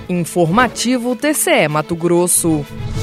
Informativo TCE Mato Grosso.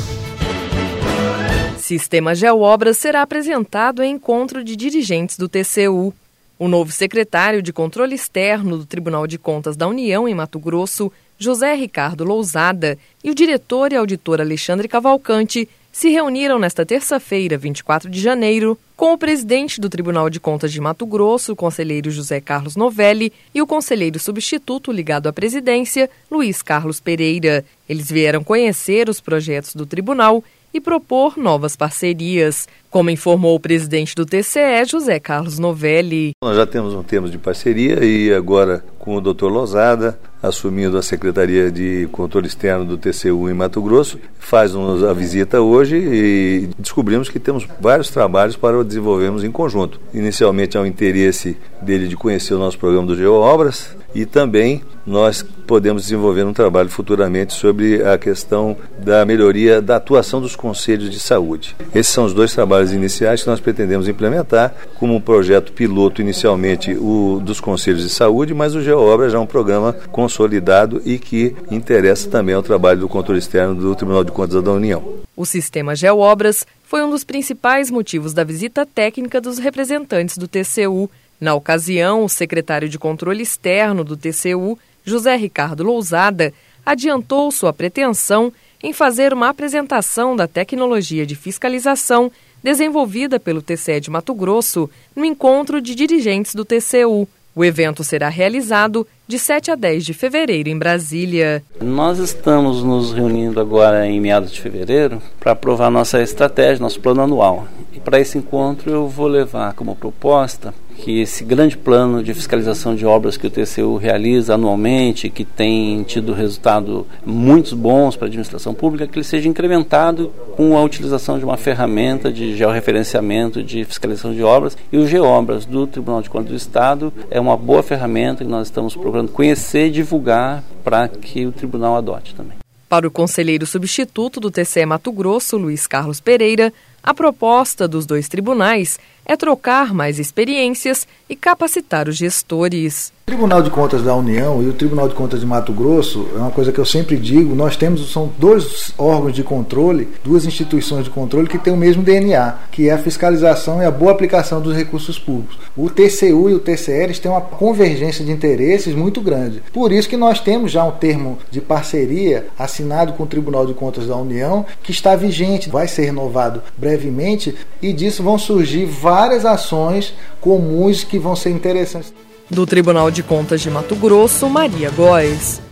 Sistema GeoObras será apresentado em encontro de dirigentes do TCU. O novo secretário de Controle Externo do Tribunal de Contas da União em Mato Grosso, José Ricardo Lousada, e o diretor e auditor Alexandre Cavalcante se reuniram nesta terça-feira, 24 de janeiro, com o presidente do Tribunal de Contas de Mato Grosso, o conselheiro José Carlos Novelli, e o conselheiro substituto ligado à presidência, Luiz Carlos Pereira. Eles vieram conhecer os projetos do tribunal e propor novas parcerias, como informou o presidente do TCE, José Carlos Novelli. Nós já temos um termo de parceria e agora com o Dr. Lousada, assumindo a Secretaria de Controle Externo do TCU em Mato Grosso, faz-nos a visita hoje e descobrimos que temos vários trabalhos para desenvolvermos em conjunto. Inicialmente há um interesse dele de conhecer o nosso programa do GeoObras e também nós podemos desenvolver um trabalho futuramente sobre a questão da melhoria da atuação dos conselhos de saúde. Esses são os dois trabalhos iniciais que nós pretendemos implementar, como um projeto piloto inicialmente o dos conselhos de saúde, mas o GeoObras já é um programa consolidado e que interessa também ao trabalho do controle externo do Tribunal de Contas da União. O sistema GeoObras foi um dos principais motivos da visita técnica dos representantes do TCU. Na ocasião, o secretário de Controle Externo do TCU, José Ricardo Lousada, adiantou sua pretensão em fazer uma apresentação da tecnologia de fiscalização desenvolvida pelo TCE de Mato Grosso no encontro de dirigentes do TCU. O evento será realizado de 7 a 10 de fevereiro em Brasília. Nós estamos nos reunindo agora em meados de fevereiro para aprovar nossa estratégia, nosso plano anual. E para esse encontro eu vou levar como proposta que esse grande plano de fiscalização de obras que o TCU realiza anualmente, que tem tido resultados muito bons para a administração pública, que ele seja incrementado com a utilização de uma ferramenta de georreferenciamento de fiscalização de obras. E o GeoObras do Tribunal de Contas do Estado é uma boa ferramenta que nós estamos procurando conhecer e divulgar para que o tribunal adote também. Para o conselheiro substituto do TCE Mato Grosso, Luiz Carlos Pereira, a proposta dos dois tribunais é trocar mais experiências e capacitar os gestores. O Tribunal de Contas da União e o Tribunal de Contas de Mato Grosso, é uma coisa que eu sempre digo, são dois órgãos de controle, duas instituições de controle que têm o mesmo DNA, que é a fiscalização e a boa aplicação dos recursos públicos. O TCU e o TCE têm uma convergência de interesses muito grande. Por isso que nós temos já um termo de parceria assinado com o Tribunal de Contas da União, que está vigente, vai ser renovado brevemente, e disso vão surgir várias ações comuns que vão ser interessantes. Do Tribunal de Contas de Mato Grosso, Maria Góes.